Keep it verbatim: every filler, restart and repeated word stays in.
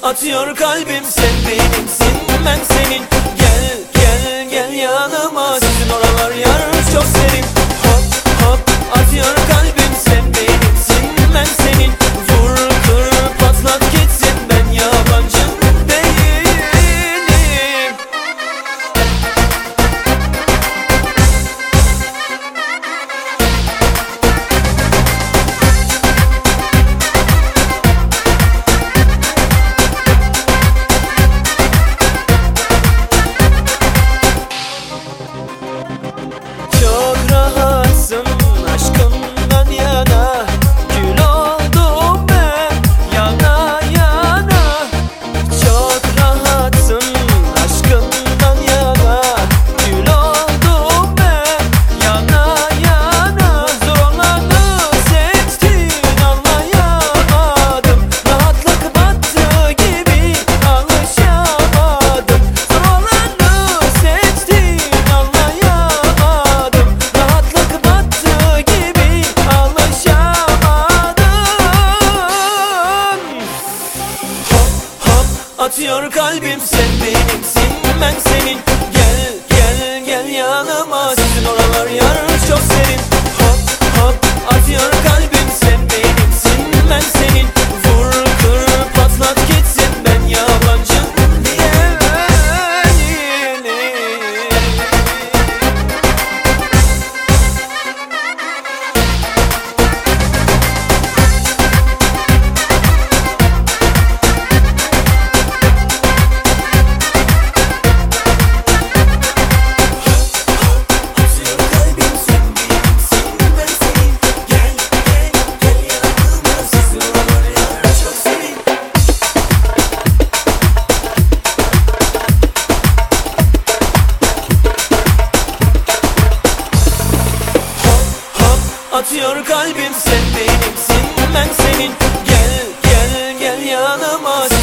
atıyor kalbim. Sen benimsin, ben senin. Gel gel gel yanıma, sizin oralar yar çok serin. Hop hop atıyor kalbim. Sen benimsin, ben senin. Vur kır patlat gitsin, ben yabancı değilim. Çok rahatsın aşkından yana, gül oldum ben yana yana. Çok rahatsın aşkından yana, gül oldum ben yana yana. Zorlanı seçtin anlayamadım, rahatlık battı gibi alışamadım. Zorlanı seçtin anlayamadım, rahatlık battı gibi alışamadım. Hop hop atıyor kalbim. Sen benimsin, ben senin. Gel gel gel yanıma, sizin oralar yar çok serin. Hop hop atıyor kalbim. Sen benimsin, ben senin. Vur kır patlat gitsin, ben yabancı değilim. Atıyor kalbim. Sen benimsin, ben senin. Gel gel gel yanıma.